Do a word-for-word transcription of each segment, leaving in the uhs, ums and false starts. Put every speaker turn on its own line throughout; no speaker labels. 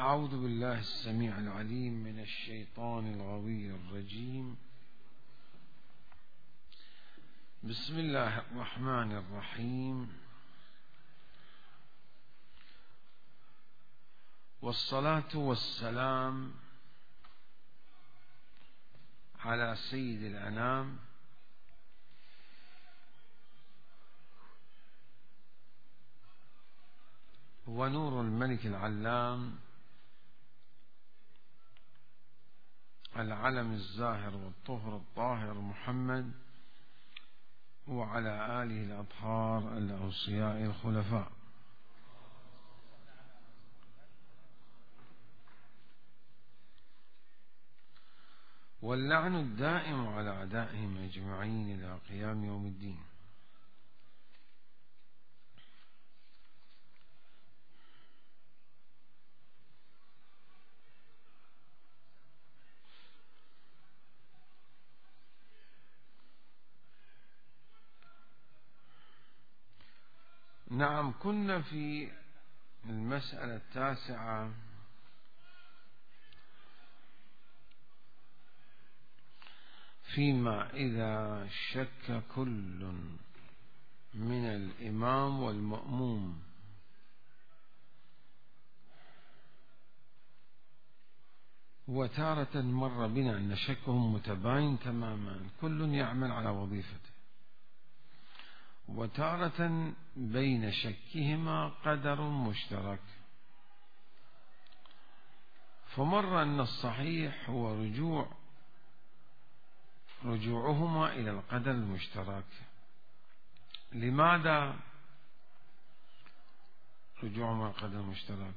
أعوذ بالله السميع العليم من الشيطان الغوي الرجيم. بسم الله الرحمن الرحيم، والصلاة والسلام على سيد الأنام ونور الملك العلام العلم الزاهر والطهر الطاهر محمد، وعلى آله الأطهار الأوصياء الخلفاء. واللعن الدائم على أعدائهم أجمعين إلى قيام يوم الدين. نعم، كنا في المسألة التاسعة فيما إذا شك كل من الإمام والمأموم وتارة مر بنا أن شكهم متباين تماما، كل يعمل على وظيفته، وتارة بين شكهما قدر مشترك، فمر أن الصحيح هو رجوع رجوعهما إلى القدر المشترك. لماذا رجوعهما إلى القدر المشترك؟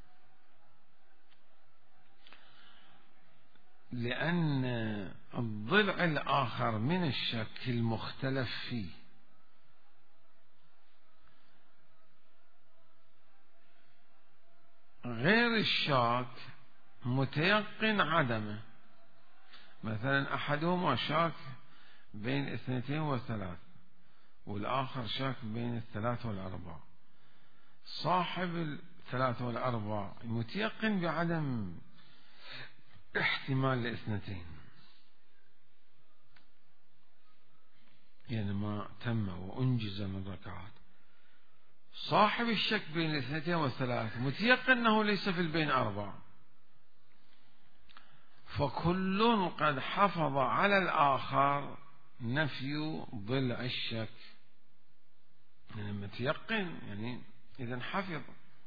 لأن الضلع الآخر من الشك المختلف فيه غير الشاك متيقن عدمه. مثلا أحدهما شاك بين اثنتين وثلاث، والآخر شاك بين الثلاث والأربع. صاحب الثلاث والأربع متيقن بعدم احتمال لاثنتين، يعني ما تم وأنجز من ركعات. صاحب الشك بين الاثنتين والثلاث متيقن أنه ليس في البين أربع، فكل قد حفظ على الآخر نفي ضلع الشك، يعني متيقن، يعني إذن حفظ،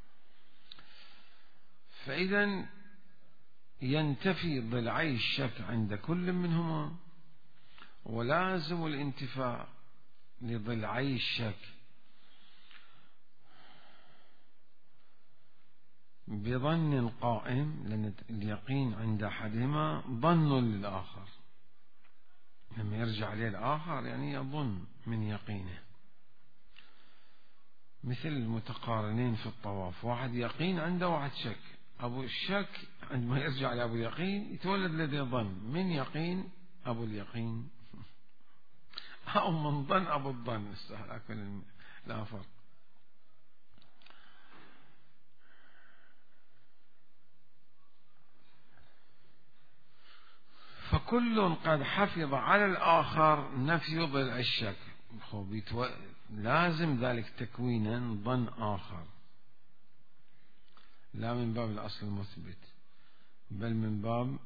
فإذا ينتفي ضلعي الشك عند كل منهما، ولازم الانتفاء لضلعي الشك بظن قائم، لأن اليقين عند أحدهما ظن للآخر، لما يرجع عليه الآخر يعني يظن من يقينه. مثل المتقارنين في الطواف، واحد يقين عنده واحد شك، أبو الشك عندما يرجع على أبو اليقين يتولد لديه ظن من يقين أبو اليقين أو من ظن أبو الظن، استهلاك لا فرق. فكل قد حفظ على الآخر نفي ضلع الشك، لازم ذلك تكوينا ظن آخر، لا من باب الأصل المثبت، بل من باب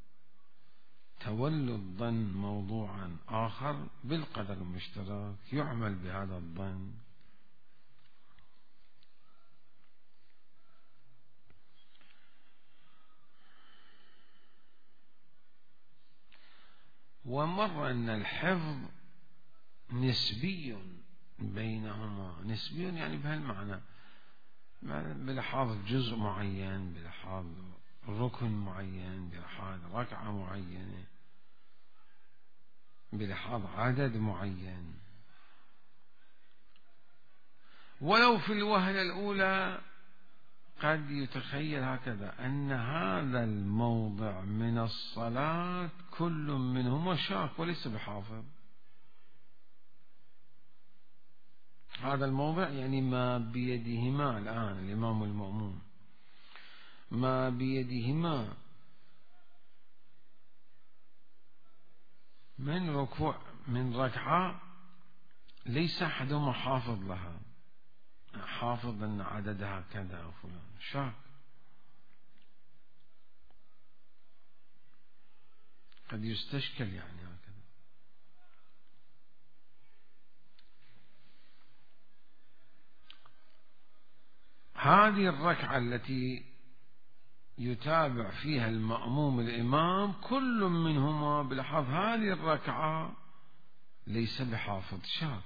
تولد ظن موضوعا آخر بالقدر المشترك يعمل بهذا الظن. ومر أن الحفظ نسبي بينهما، نسبي يعني بهالمعنى، بلحاظ جزء معين، بلحاظ ركن معين، بلحاظ ركعة معينة، بلحاظ عدد معين. ولو في الوهلة الأولى قد يتخيل هكذا أن هذا الموضع من الصلاة كل منهما شاك وليس بحافظ، هذا الموضع يعني ما بيدهما الآن الإمام والمأموم، ما بيدهما من ركوع من ركعة ليس أحدهما حافظ لها، حافظ أن عددها كذا أو فلان، شاك. قد يستشكل يعني هكذا. هذه الركعة التي يتابع فيها المأموم الإمام كل منهما بلحظ هذه الركعة ليس بحافظ، شاك.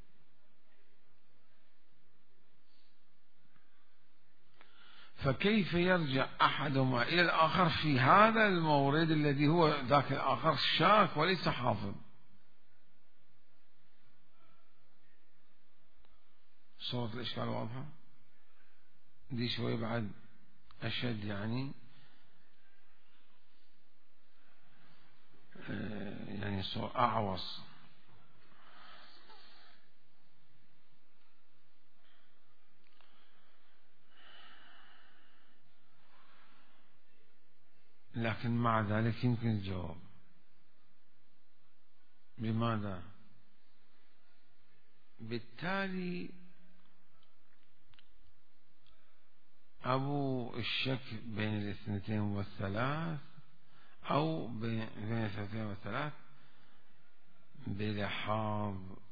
فكيف يرجع أحدهما إلى الآخر في هذا المورد الذي هو ذاك الآخر شاك وليس حافظ؟ صورة الإشكال واضحة؟ دي شوي بعد أشد يعني يعني صور أعوص. لكن مع ذلك يمكن الجواب. لماذا؟ بالتالي أبو الشك بين الاثنتين والثلاث أو بين الاثنتين والثلاث بلحاظ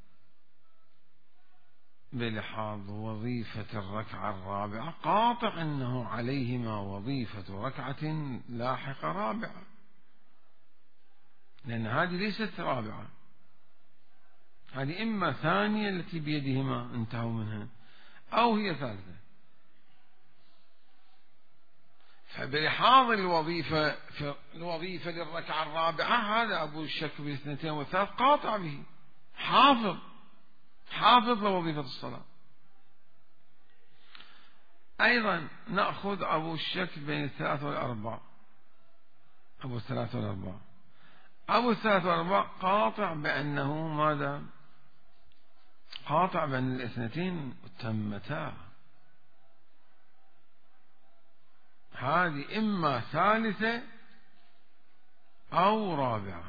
بلحاظ وظيفة الركعة الرابعة قاطع أنه عليهما وظيفة ركعة لاحقة رابعة، لأن هذه ليست رابعة، هذه إما ثانية التي بيدهما انتهوا منها أو هي ثالثة. فبلحاظ الوظيفة في الوظيفة للركعة الرابعة هذا أبو الشك بالاثنتين والثلاث قاطع به، حافظ حافظ لوظيفة الصلاة. أيضا نأخذ أبو الشك بين الثلاث والأربع، أبو الثلاث والأربع أبو الثلاث والأربع قاطع بأنه ماذا؟ قاطع بأن الاثنتين تمتا، هذه إما ثالثة أو رابعة.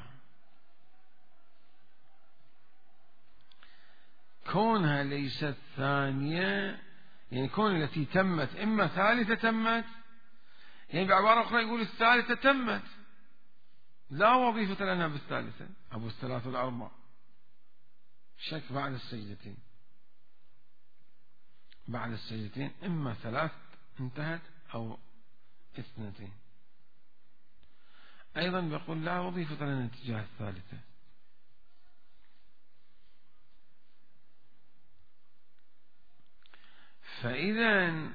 كونها ليست ثانية يعني كون التي تمت إما ثالثة تمت، يعني بعبارة أخرى يقول الثالثة تمت لا وظيفة لنا بالثالثة. أبو الثلاث والأربع شك بعد السجدتين، بعد السجدتين إما ثلاث انتهت أو اثنتين. أيضا بيقول لا وظيفة لنا تجاه الثالثة. فإذا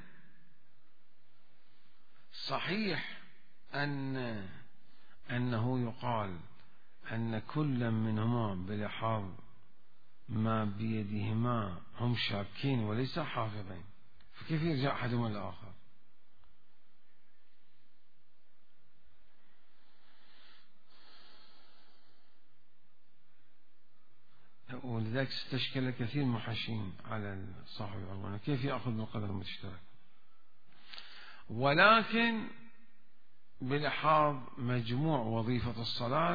صحيح أن أنه يقال أن كل منهما بلحاظ ما بيدهما هم شاكين وليس حافظين، فكيف يرجع أحدهما الآخر؟ ولذلك استشكل كثير محشين على صاحب العنوان كيف يأخذ بالقدر المشترك. ولكن بلحاظ مجموع وظيفة الصلاة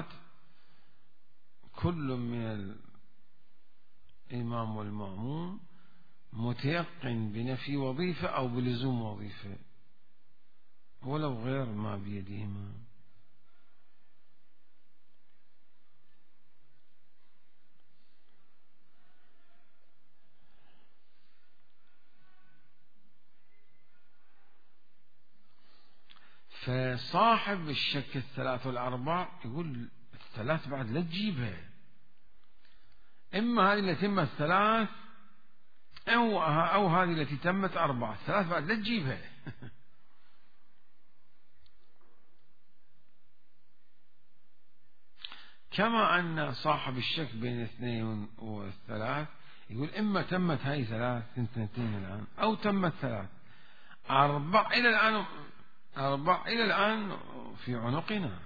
كل من الإمام والمأموم متيقن بنفي وظيفة أو بلزوم وظيفة ولو غير ما بيدهما. فصاحب الشك الثلاث والأربع يقول الثلاث بعد لا تجيبها، إما هذه التي تمت الثلاث أو أو هذه التي تمت أربعة، الثلاث بعد لا تجيبها. كما أن صاحب الشك بين الاثنين والثلاث يقول إما تمت هاي ثلاث اثنتين الآن أو تمت ثلاث أربع إلى الآن أربع إلى الآن في عنقنا.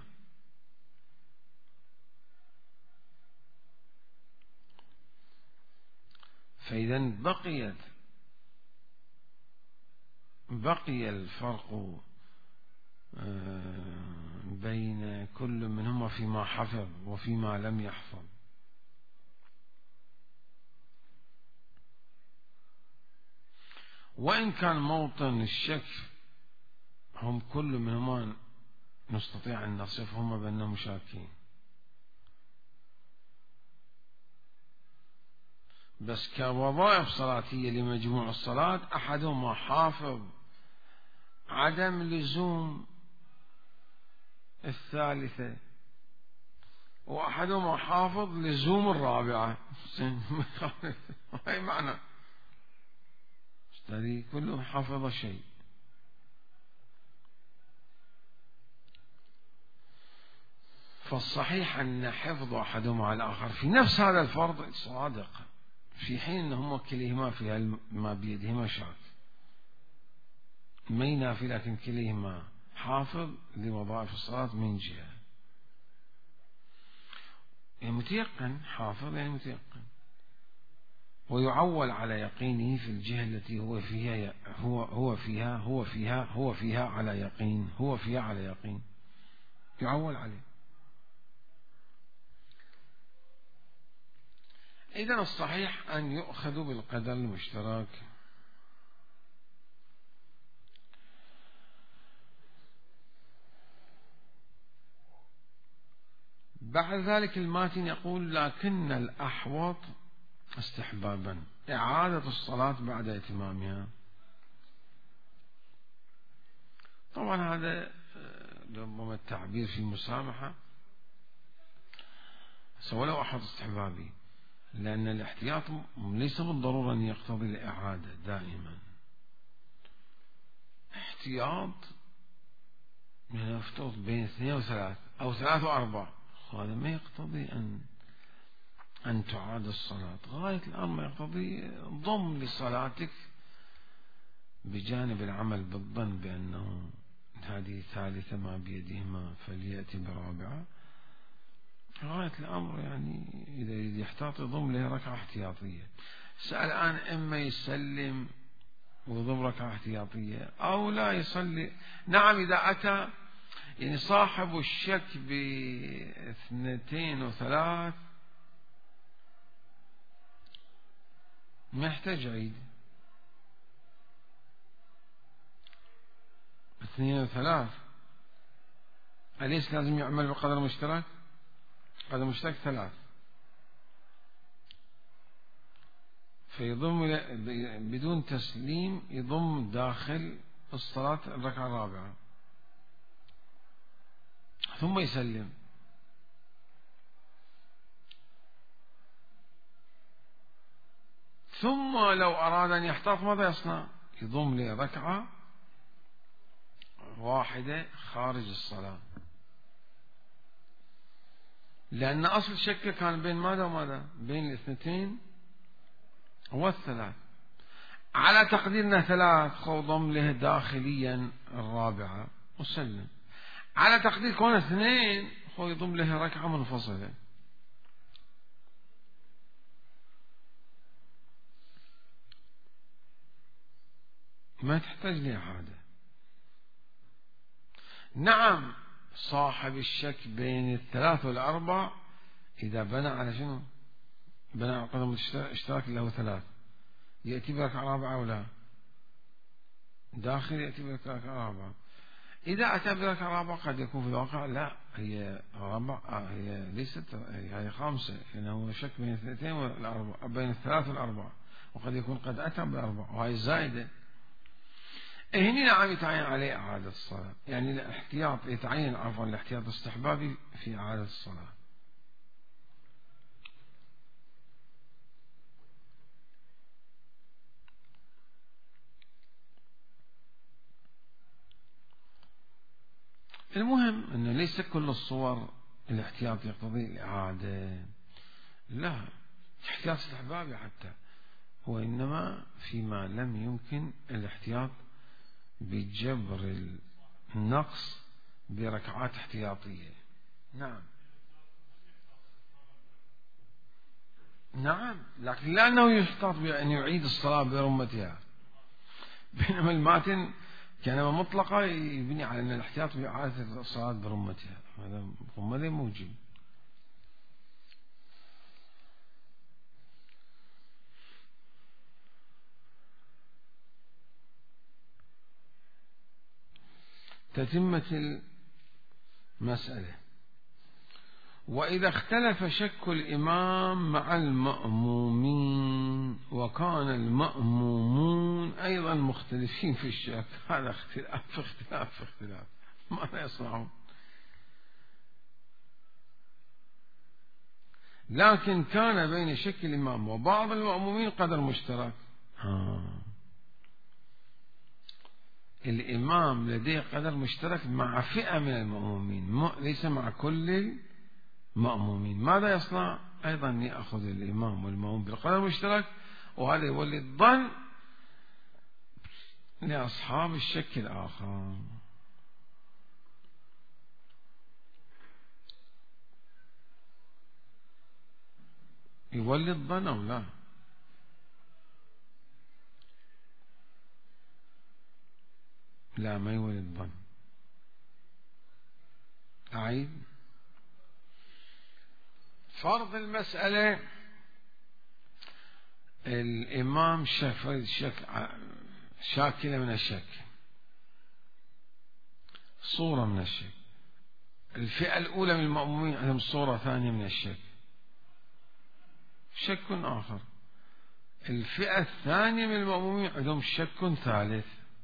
فإذا بقيت بقي الفرق بين كل منهما فيما حفظ وفيما لم يحفظ. وإن كان موطن الشك هم كل منهما نستطيع أن نصفهما بأنهم شاكين، بس كوظائف صلاتية لمجموع الصلاة أحدهما حافظ عدم لزوم الثالثة، وأحدهما حافظ لزوم الرابعة. هاي معنى اشتري كله حافظ شيء. فالصحيح أن حفظ أحدهما على الآخر في نفس هذا الفرض صادق، في حين أنهما كليهما في ما بيدهما شاك، ما ينافي، لكن كليهما حافظ لوظائف الصلاة من جهة، يعني متيقن، حافظ يعني متيقن، ويعول على يقينه في الجهة التي هو فيها هو هو فيها هو فيها هو فيها على يقين هو فيها على يقين يعول عليه. إذن الصحيح أن يؤخذ بالقدر المشترك. بعد ذلك الماتن يقول: لكن الأحوط استحبابا إعادة الصلاة بعد إتمامها. طبعا هذا ربما التعبير في مسامحة، سواء لو أحد استحبابي، لأن الاحتياط ليس بالضرورة أن يقتضي الإعادة دائما. احتياط من يفترض بين اثنين وثلاث أو ثلاث وأربع، هذا ما يقتضي أن أن تعاد الصلاة. غاية الأمر يقتضي ضم لصلاتك بجانب العمل بالظن بأنه هذه ثالثة ما بيدهما فليأتي برابعة. غاية الأمر يعني إذا يحتاط يضم له ركعة احتياطية. سأل الآن إما يسلم ويضم ركعة احتياطية أو لا يصلي. نعم، إذا أتى يعني صاحب الشك باثنتين وثلاث ما يحتاج عيد. اثنين وثلاث أليس لازم يعمل بقدر مشترك؟ قدر مشترك ثلاث، فيضم بدون تسليم، يضم داخل الصلاة الركعة الرابعة ثم يسلم. ثم لو أراد أن يحتاط ماذا يصنع؟ يضم لي ركعة واحدة خارج الصلاة، لأن أصل شك كان بين ماذا وماذا؟ بين الاثنتين والثلاث. على تقديرنا ثلاث، خو ضم له داخليا الرابعة وسلم. على تقدير كون اثنين، خو يضم له ركعة منفصلة. ما تحتاج لإعادة. نعم، صاحب الشك بين الثلاث والأربع إذا بنى على شنو؟ بنى على قدم اشتراك له ثلاث، يأتي بركعة رابعة ولا داخل يأتي بركعة رابعة. إذا أتى بركعة رابعة قد يكون في الواقع لا هي رابعة، هي ليست، هي خامسة، لأنه شك بين الاثنتين والأربعة، بين الثلاث والأربعة، وقد يكون قد أتى بأربعة وهي الزائدة. هنا نعم يتعين عليه إعادة الصلاة، يعني الاحتياط يتعين عفوا الاحتياط الاستحبابي في إعادة الصلاة. المهم أنه ليس كل الصور الاحتياط يقتضي الإعادة، لا، احتياط استحبابي حتى، وإنما فيما لم يمكن الاحتياط بجبر النقص بركعات احتياطية. نعم نعم، لكن لا أنه يحتاط بأن يعيد الصلاة برمتها، بينما الماتن كلمة مطلقة يبني على أن الاحتياط بإعادة الصلاة برمتها، هذا رمة موجب. تتمة المسألة. وإذا اختلف شك الإمام مع المأمومين وكان المأمومون أيضا مختلفين في الشك، هذا اختلاف في اختلاف في اختلاف، ماذا يصنعون؟ لكن كان بين شك الإمام وبعض المأمومين قدر مشترك. ها. الإمام لديه قدر مشترك مع فئة من المأمومين، ليس مع كل المأمومين. ماذا يصنع؟ أيضا يأخذ الإمام والمأموم بالقدر المشترك، وهذا يولي الظن لأصحاب الشك الآخر. يولي الظن أو لا؟ لا، ما يولي الظن. أعيد. فرض المسألة الإمام شك شك شاكلة من الشك، صورة من الشك. الفئة الأولى من المأمومين عندهم صورة ثانية من الشك، شك آخر. الفئة الثانية من المأمومين عندهم شك ثالث.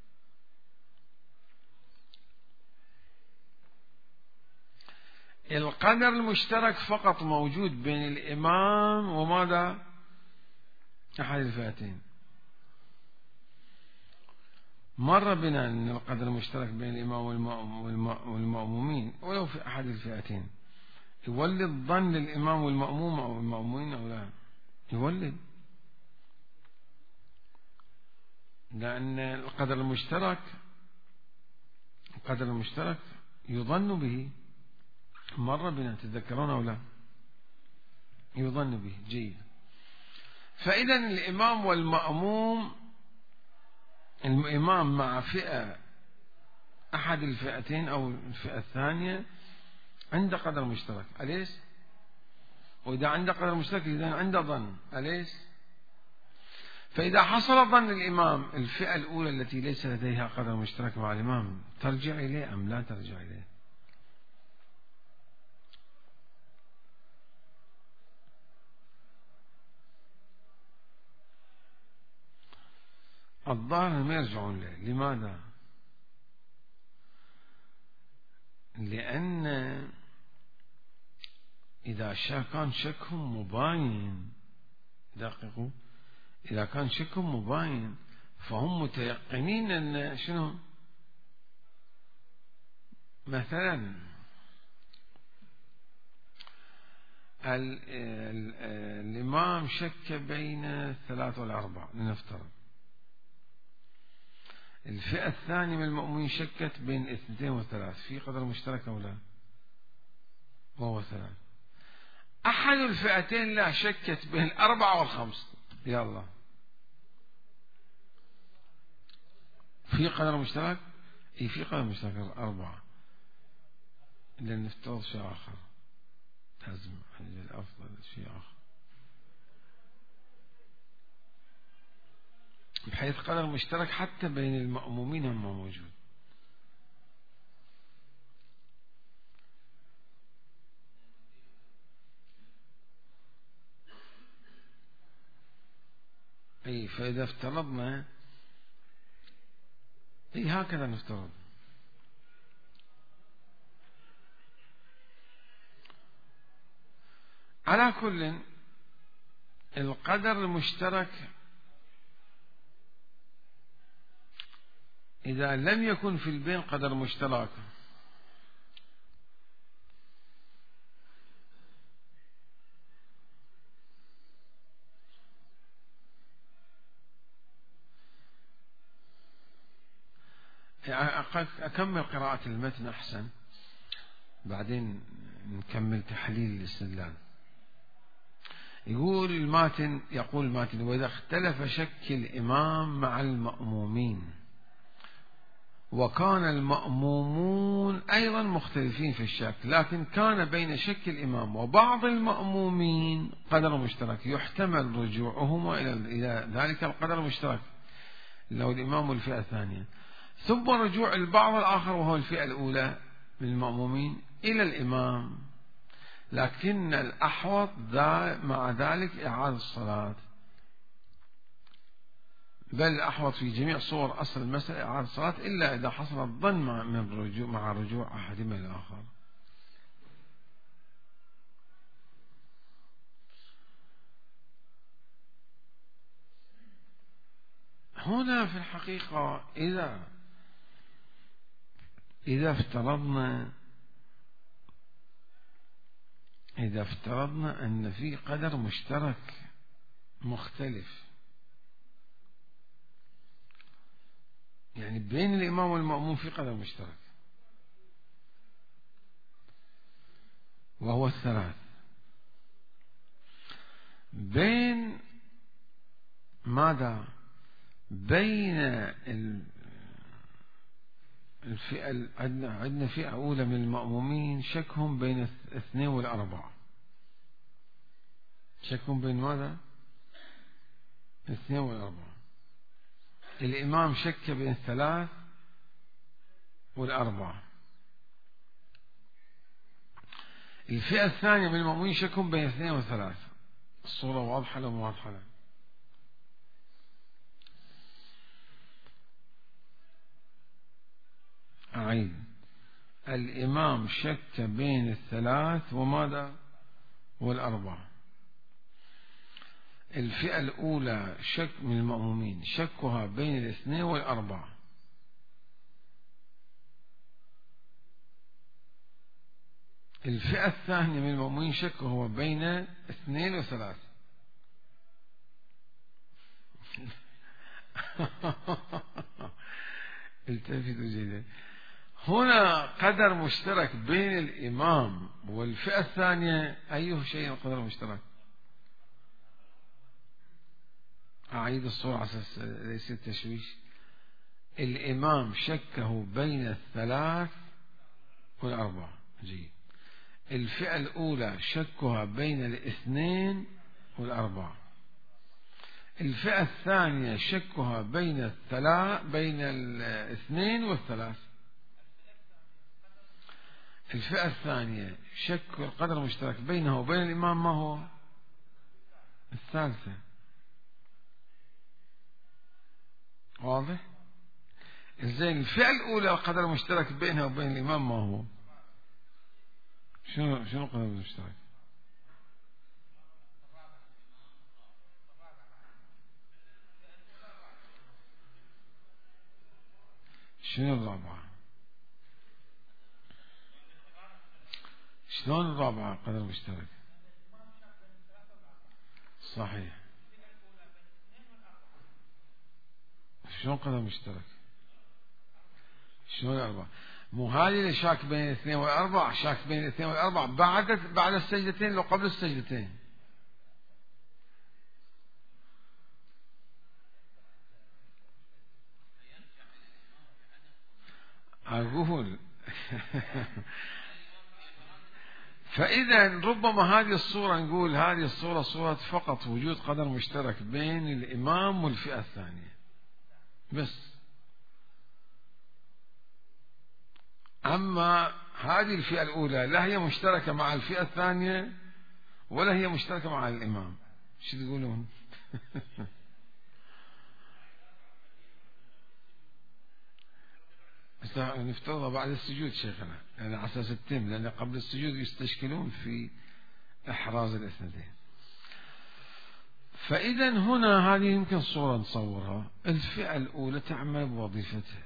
القدر المشترك فقط موجود بين الإمام وماذا؟ أحد الفئتين. مر بنا أن القدر المشترك بين الإمام والمأمومين ولو في أحد الفئتين يولد الظن للإمام والمأموم أو المأمومين أو لا؟ يولد، لأن القدر المشترك القدر المشترك يظن به. مر بنا، تتذكرون أو لا؟ يظن به. جيد. فإذا الإمام والمأموم، الإمام مع فئة أحد الفئتين أو الفئة الثانية عند قدر مشترك، أليس؟ وإذا عند قدر مشترك إذا عند ظن، أليس؟ فإذا حصل ظن الإمام الفئة الأولى التي ليس لديها قدر مشترك مع الإمام، ترجع إليه أم لا ترجع إليه؟ الظاهر ما يرجعون له. لماذا؟ لأن إذا كان شكهم مباين، دققوا، إذا كان شكهم مباين فهم متيقنين أن شنو؟ مثلا ال ال الإمام شك بين الثلاث والأربع لنفترض، الفئة الثانية من المؤمنين شكت بين اثنتين وثلاث، في قدر مشترك أو لا؟ وهو ثلاث. أحد الفئتين لا، شكت بين الأربعة والخمس، يلا في قدر مشترك؟ إيه، في قدر مشترك الأربعة، لأن نفترض شيء آخر، لازم الأفضل شيء آخر، بحيث قدر مشترك حتى بين المأمومين هم موجود. أي فإذا افترضنا، أي هكذا نفترض، على كل القدر المشترك إذا لم يكن في البين قدر مشترك أكمل قراءة المتن أحسن، بعدين نكمل تحليل الاستدلال. يقول الماتن يقول الماتن: وإذا اختلف شك الإمام مع المأمومين وكان المأمومون أيضا مختلفين في الشك، لكن كان بين شك الإمام وبعض المأمومين قدر مشترك يحتمل رجوعهما إلى ذلك القدر المشترك لو الإمام والفئة الثانية، ثم رجوع البعض الآخر وهو الفئة الأولى من المأمومين إلى الإمام، لكن الأحوط مع ذلك إعادة الصلاة، بل الأحوط في جميع صور أصل المسألة إعادة الصلاة إلا إذا حصل الظن من رجوع مع رجوع أحدهما الآخر. هنا في الحقيقة إذا إذا افترضنا إذا افترضنا أن في قدر مشترك مختلف، يعني بين الإمام والمأموم في قدر مشترك وهو الثلاث، بين ماذا؟ بين الفئة، عندنا فئة أولى من المأمومين شكهم بين الاثنين والأربعة، شكهم بين ماذا؟ الاثنين والأربعة. الإمام شك بين الثلاث والأربعة. الفئة الثانية من المأمومين شكهم بين الاثنين والثلاث. الصورة واضحة لو واضحة لهم؟ أعيد. الإمام شك بين الثلاث وماذا؟ والأربعة. الفئة الأولى شك من المأمومين شكها بين الاثنين والأربعة. الفئة الثانية من المأمومين شكه بين اثنين وثلاث. التفتوا جيدا. هنا قدر مشترك بين الإمام والفئة الثانية، أيه شيء القدر المشترك؟ أعيد الصورة على أساس ليس التشويش. الإمام شكه بين الثلاث والأربعة. جيد. الفئة الأولى شكها بين الاثنين والأربعة. الفئة الثانية شكها بين الثلاث بين الاثنين والثلاث. الفئة الثانية شك القدر المشترك بينه وبين الإمام ما هو؟ الثالثة. واضح؟ زين. الفئة الأولى القدر المشترك بينها وبين الإمام ما هو؟ شنو شنو القدر المشترك؟ شنو الرابعة؟ شلون الرابعة قدر مشترك؟ صحيح. شلون قدر مشترك؟ شلون الأربعة؟ مو هذه اللي شاك بين الاثنين والأربعة، شاك بين الاثنين والأربعة بعد بعد السجدتين لو قبل السجدتين. أقول فإذا ربما هذه الصورة نقول هذه الصورة صورة فقط وجود قدر مشترك بين الإمام والفئة الثانية بس. أما هذه الفئة الأولى لا هي مشتركة مع الفئة الثانية ولا هي مشتركة مع الإمام. شو تقولون؟ نفترض بعد السجود شيخنا، يعني على أساس التم، لأن قبل السجود يستشكلون في إحراز الاثنتين. فإذا هنا هذه يمكن صورة نصورها. الفئة الأولى تعمل بوظيفتها،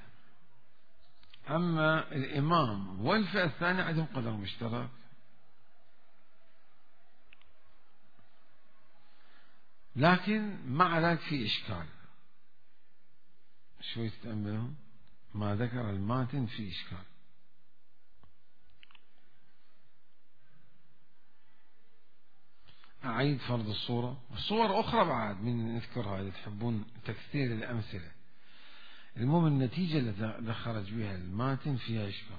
أما الإمام والفئة الثانية عندهم قدر مشترك. لكن مع ذلك في إشكال. شوي تتأملون ما ذكر الماتن في إشكال. أعيد فرض الصورة. صور أخرى بعد من نذكرها إذا تحبون تكثير الأمثلة. المهم النتيجة اللي خرج بها الماتن فيها إشكال.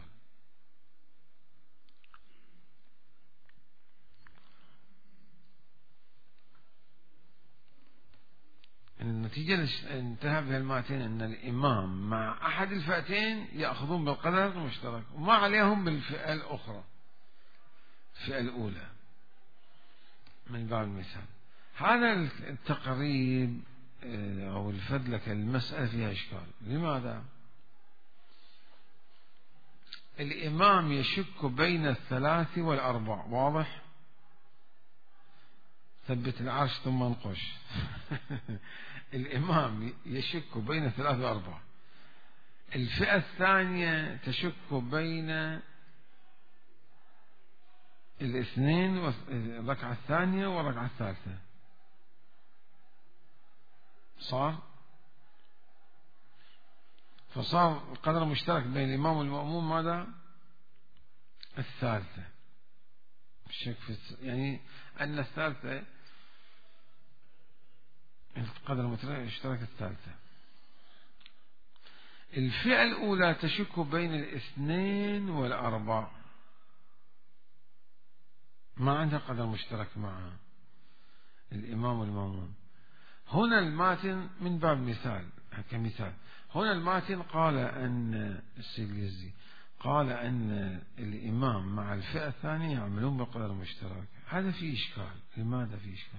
النتيجة اللي انتهى بها الماتن أن الإمام مع أحد الفئتين يأخذون بالقدر المشترك وما عليهم بالفئة الأخرى، الفئة الأولى من باب المثال. هذا التقريب أو الفدلكة المسألة فيها إشكال. لماذا؟ الإمام يشك بين الثلاث والأربع، واضح؟ ثبت العرش ثم انقش. الإمام يشك بين الثلاث والأربع، الفئة الثانية تشك بين الاثنين والركعة الثانية والركعة الثالثة. صار فصار القدر المشترك بين الإمام والمأموم ماذا؟ الثالثة. الشك في يعني أن الثالثة القدر المشترك الثالثة. الفئة الأولى تشك بين الاثنين والأربع، ما عندها قدر مشترك مع الإمام والمأموم. هنا الماتن من باب مثال كمثال، هنا الماتن قال أن السيليزي قال أن الإمام مع الفئة الثانية يعملون بالقدر المشترك. هذا فيه إشكال. لماذا فيه إشكال؟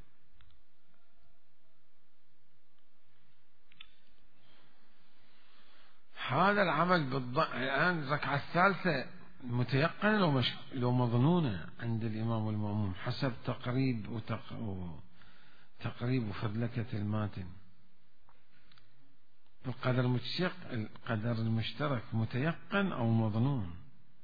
هذا العمل بالضبط الآن الركعة الثالثة متيقنة لو مش لو مظنونة عند الإمام والمأموم حسب تقريب وتق... تقريب وفدلكة الماتن. القدر المشترك القدر المشترك متيقن أو مظنون؟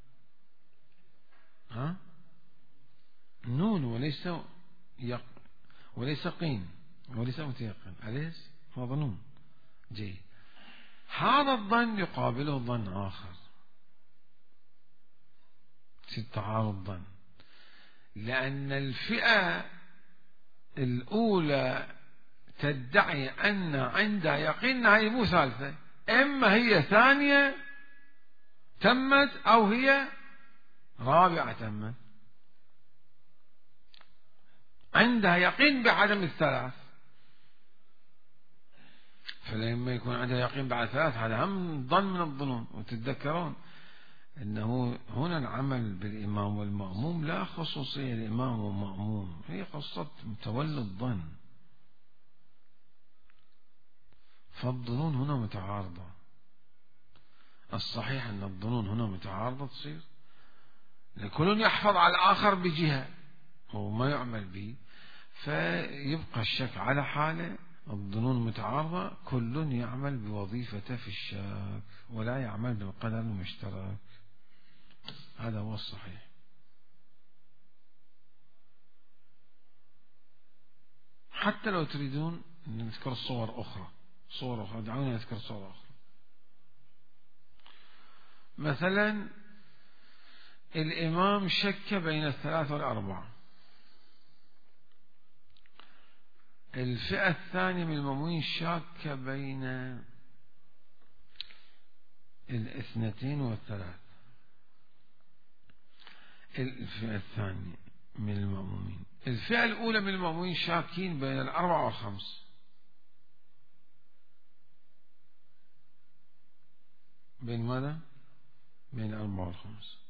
ها؟ نون وليس يق... وليس قين وليس متيقن، أليس مظنون. جيد. هذا الظن يقابله ظن آخر في تعارض ظن، لأن الفئة الأولى تدعي أن عندها يقين هي مو ثالثة، إما هي ثانية تمت أو هي رابعة تمت، عندها يقين بعدم الثلاث. فلما يكون عندها يقين بعد ثلاث هذا هم ظن من الظنون. وتتذكرون أنه هنا العمل بالإمام والمأموم لا خصوصية الإمام والمأموم، هي قصة تولد ظن، فالظنون هنا متعارضة. الصحيح أن الظنون هنا متعارضة تصير، كل يحفظ على الآخر بجهة وما يعمل به، فيبقى الشك على حاله. الظنون متعارضة، كل يعمل بوظيفته في الشك ولا يعمل بالقدر المشترك. هذا هو الصحيح. حتى لو تريدون نذكر صور أخرى صور أخرى دعونا نذكر صور أخرى. مثلا الإمام شك بين الثلاث والأربعة، الفئة الثانية من المأمومين شاكة بين الاثنتين والثلاث. الفئة الثانية من المأمومين، الفئة الأولى من المأمومين شاكين بين الأربعة والخمس. بين ماذا؟ بين الأربعة والخمس.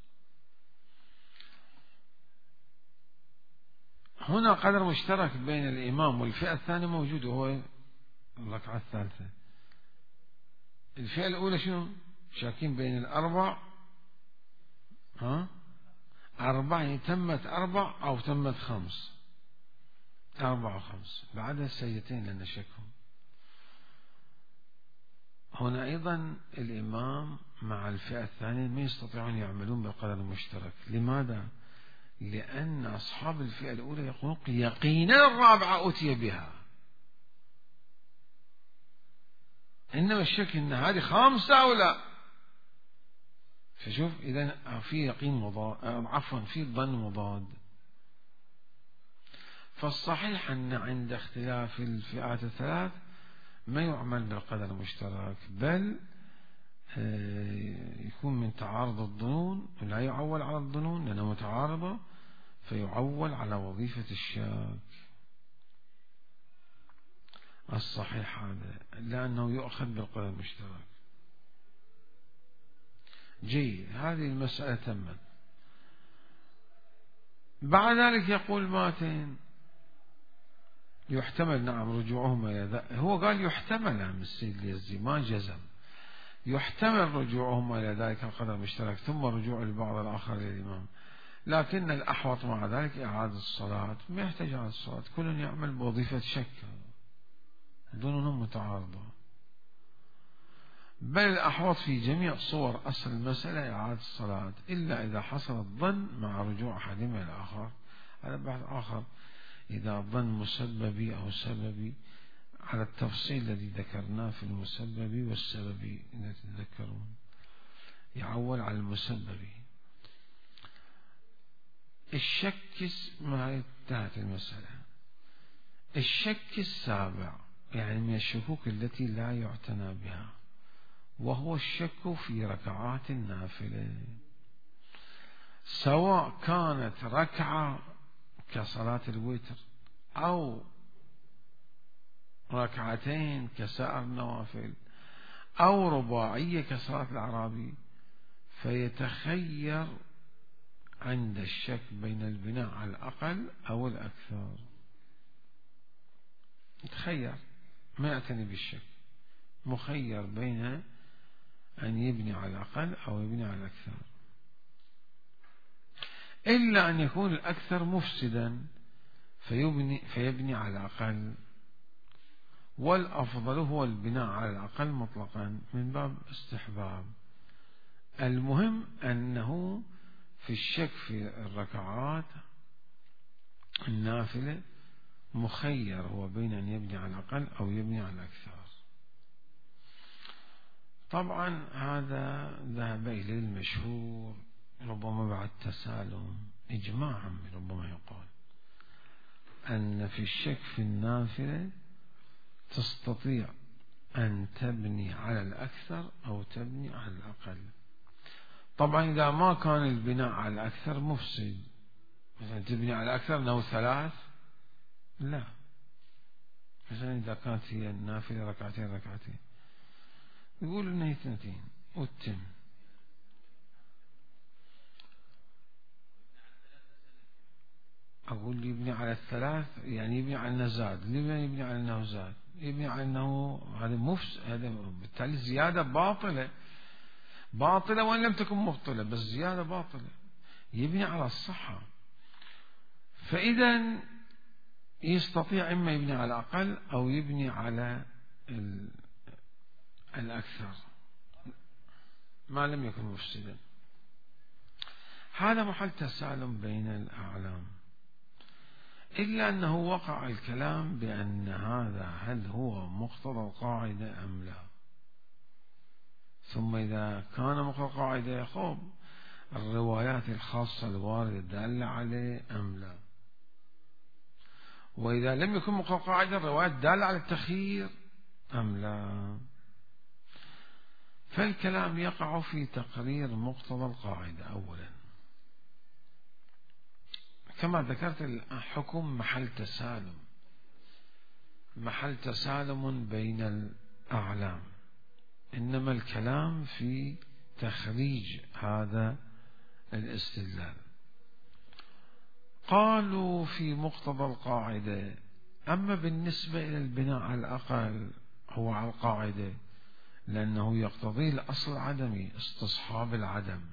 هنا قدر مشترك بين الإمام والفئة الثانية موجود وهو الركعة الثالثة. الفئة الأولى شنو؟ شاكين بين الأربع ها أربع، يعني تمت أربع أو تمت خمس، أربع وخمس بعدها السيدتين لأن شكهم. هنا أيضا الإمام مع الفئة الثانية ما يستطيعون يعملون بالقدر المشترك. لماذا؟ لأن أصحاب الفئة الأولى يقولون يقينا الرابعة أتي بها، إنما الشك إن هذه خامسة أو لا. فشوف إذا في يقين مضاد، عفوا في ظن مضاد. فالصحيح أن عند اختلاف الفئات الثلاث ما يعمل بالقدر المشترك، بل يكون من تعارض الظنون، ولا يعول على الظنون لأنها متعارضة، فيعول على وظيفة الشاك. الصحيح هذا لأنه يؤخذ بالقدر المشترك. جيد، هذه المسألة تمت. بعد ذلك يقول ماتن يحتمل نعم رجوعهما إلى ذلك. هو قال يحتمل عن السيد اليزدي ما جزم، يحتمل رجوعهما إلى ذلك القدر المشترك ثم رجوع البعض الآخر للإمام، لكن الأحوط مع ذلك إعادة الصلاة. ما يحتاج إعادة الصلاة، كل يعمل بوظيفة شك، ظنونهم متعارضة. بل الأحوط في جميع صور أصل المسألة إعادة الصلاة، إلا إذا حصل الظن مع رجوع أحدهما إلى الآخر. هذا بحث آخر، إذا ظن مسببي أو سببي على التفصيل الذي ذكرناه في المسببي والسببي إذا تتذكرون، يعول على المسببي. الشك ما انتهت المسألة. الشك السابع يعني من الشكوك التي لا يعتنى بها، وهو الشك في ركعات النافلة، سواء كانت ركعة كصلاة الوتر أو ركعتين كسائر النوافل أو رباعية كصلاة الأعرابي، فيتخير عند الشك بين البناء على الأقل أو الأكثر. يتخير، ما يعتني بالشك، مخير بين أن يبني على الأقل أو يبني على الأكثر، إلا أن يكون الأكثر مفسدا فيبني, فيبني على الأقل، والأفضل هو البناء على الأقل مطلقا من باب استحباب. المهم أنه في الشك في الركعات النافلة مخير هو بين أن يبني على الأقل أو يبني على الأكثر. طبعا هذا ذهب إليه المشهور ربما بعد تسالم إجماعا ربما يقال أن في الشك في النافلة تستطيع أن تبني على الأكثر أو تبني على الأقل. طبعا إذا ما كان البناء على الأكثر مفسد، مثلا تبني على الأكثر أنه ثلاث، لا، مثلا إذا كانت هي النافلة ركعتين ركعتين يقول إنه اثنتين وتتم. أقول يبني على الثلاث يعني يبني على أنه زاد، لما يبني على أنه زاد؟ يبني على أنه هذا مفسد، هذا بالتالي زيادة باطلة، باطلة وإن لم تكن مبطلة، بس زيادة باطلة. يبني على الصحة، فإذا يستطيع إما يبني على الأقل أو يبني على الأكثر ما لم يكن مفسدا. هذا محل تسالم بين الأعلام، إلا أنه وقع الكلام بأن هذا هل هو مقتضى القاعدة أم لا. ثم إذا كان مقتضى القاعدة يخوض الروايات الخاصة الواردة دالة عليه أم لا، وإذا لم يكن مقتضى القاعدة الروايات دالة على التخيير أم لا. فالكلام يقع في تقرير مقتضى القاعدة أولا. كما ذكرت الحكم محل تسالم، محل تسالم بين الأعلام، إنما الكلام في تخريج هذا الاستدلال. قالوا في مقتضى القاعدة، أما بالنسبة إلى البناء على الأقل هو على القاعدة، لأنه يقتضي الأصل عدمي استصحاب العدم.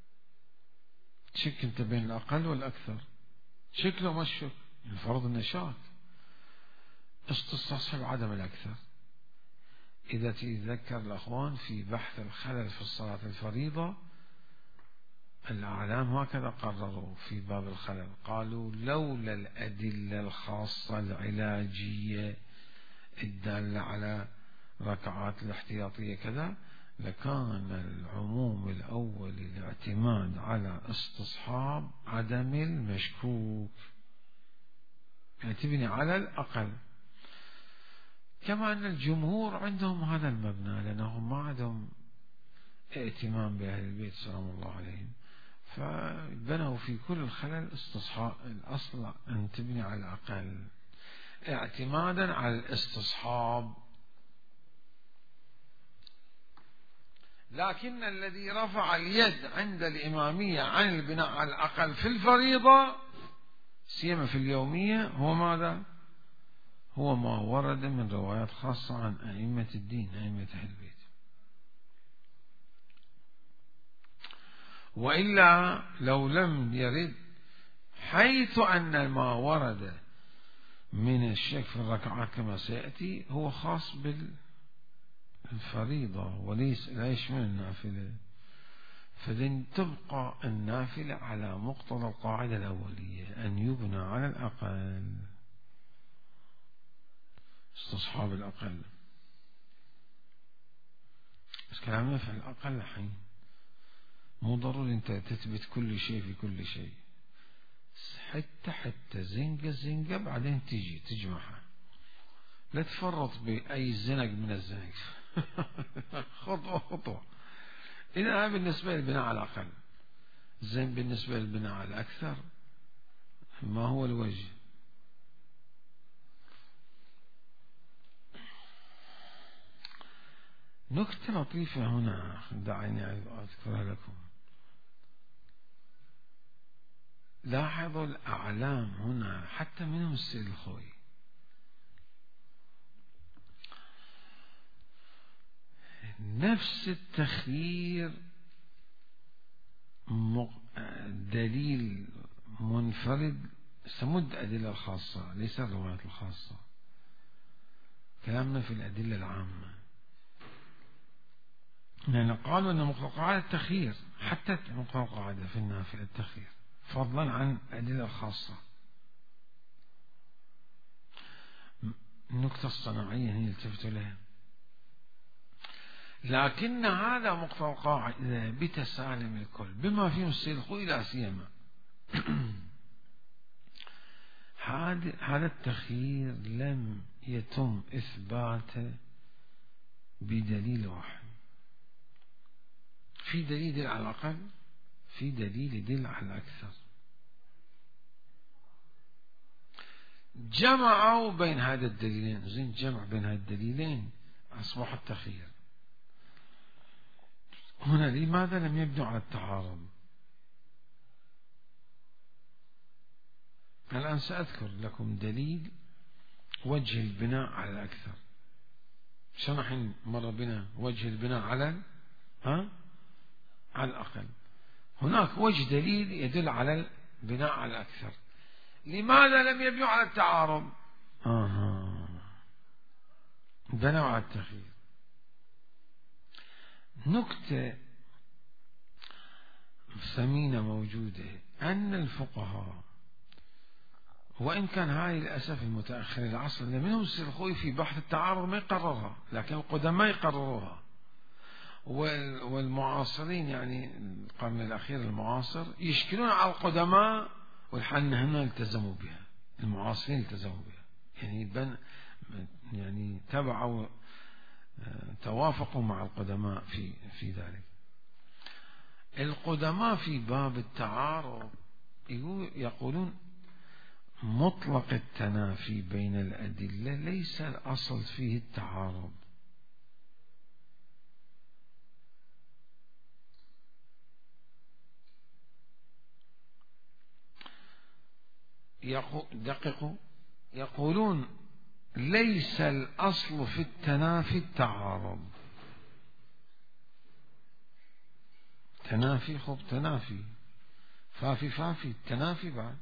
شك أنت بين الأقل والأكثر، شك لو ما الشك الفرض النشاط استصحاب عدم الأكثر. إذا تتذكر الأخوان في بحث الخلل في الصلاة الفريضة، الأعلام هكذا قرروا في باب الخلل، قالوا لولا الأدلة الخاصة العلاجية الدالة على ركعات الاحتياطية كذا، لكان العموم الأول الاعتماد على استصحاب عدم المشكوك، يعني تبني على الأقل. كما أن الجمهور عندهم هذا المبنى، لأنهم ما عندهم اهتمام بأهل البيت سلام الله عليهم، فبنوا في كل الخلل استصحاب. الأصل أن تبني على الأقل اعتمادا على الاستصحاب. لكن الذي رفع اليد عند الإمامية عن البناء على الأقل في الفريضة سيما في اليومية هو ماذا؟ هو ما ورد من روايات خاصة عن أئمة الدين، أئمة أهل البيت. وإلا لو لم يرد، حيث أن ما ورد من الشك في الركعات كما سيأتي هو خاص بالفريضة وليس لا يشمل النافلة، فلن تبقى النافلة على مقتضى القاعدة الأولية أن يبنى على الأقل، استصحاب الأقل. بس كلامنا في الأقل الحين مو ضروري أنت تثبت كل شيء في كل شيء، حتى حتى زنقة زنقة بعدين تيجي تجمعها، لا تفرط بأي زنق من الزنق. خطوة خطوة. إذا بالنسبة للبناء على الأقل زين، بالنسبة للبناء على الأكثر ما هو الوجه؟ نكتة لطيفة هنا دعيني أذكرها لكم. لاحظوا الأعلام هنا حتى منهم السيد الخوي، نفس التخيير دليل منفرد، سمد أدلة الخاصة ليس الروايات الخاصة، كلامنا في الأدلة العامة، لأن قالوا أن مقتضى القاعدة التخيير، حتى مقتضى القاعدة في النافلة التخيير فضلا عن الأدلة الخاصة. النكتة الصناعية هي التفت لها. لكن هذا مقتضى القاعدة بتسالم الكل بما فيه السيد الخوي لا سيما. هذا التخيير لم يتم إثباته بدليل واحد. في دليل يدل على الأقل، في دليل يدل على الأكثر. جمعوا بين هذا الدليلين، زين جمع بين هذا الدليلين أصبح التخيير. هنا لماذا لم يبنوا على التعارض؟ الآن سأذكر لكم دليل وجه البناء على الأكثر. شرح مر بنا وجه البناء على ها على الأقل. هناك وجه دليل يدل على البناء على الأكثر. لماذا لم يبنوا على التعارض؟ آه. بنوا على التخيير. نكتة ثمينة موجودة أن الفقهاء، وإن كان هاي للأسف المتأخر العصر منهم السيد الخوي في بحث التعارض ما يقررها، لكن القدماء يقرروها، والمعاصرين يعني القرن الأخير المعاصر يشكلون على القدماء، والحن هنا التزموا بها، المعاصرين التزموا بها، يعني بن يعني تبعوا توافقوا مع القدماء في في ذلك. القدماء في باب التعارض يقولون مطلق التنافي بين الأدلة ليس الأصل فيه التعارض. دققوا، يقولون ليس الأصل في التنافي التعارض. تنافي خب تنافي، فافي فافي، تنافي بعد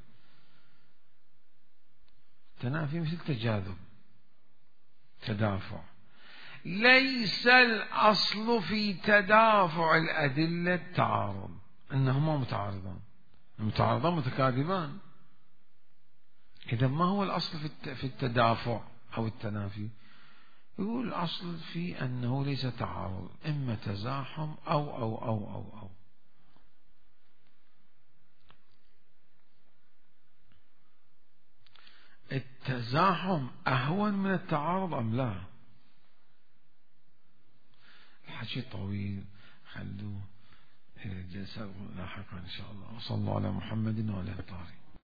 تنافي مثل تجاذب تدافع. ليس الأصل في تدافع الأدلة التعارض، إنهما متعارضان، متعارضان متكاذبان. إذا ما هو الأصل في التدافع أو التنافي؟ يقول الأصل في أنه ليس تعارض، إما تزاحم أو أو أو أو أو التزاحم أهون من التعارض أم لا؟ حكي طويل، خلوه جلسة لاحقا إن شاء الله. وصلى الله على محمد وعلى آله الطاهرين.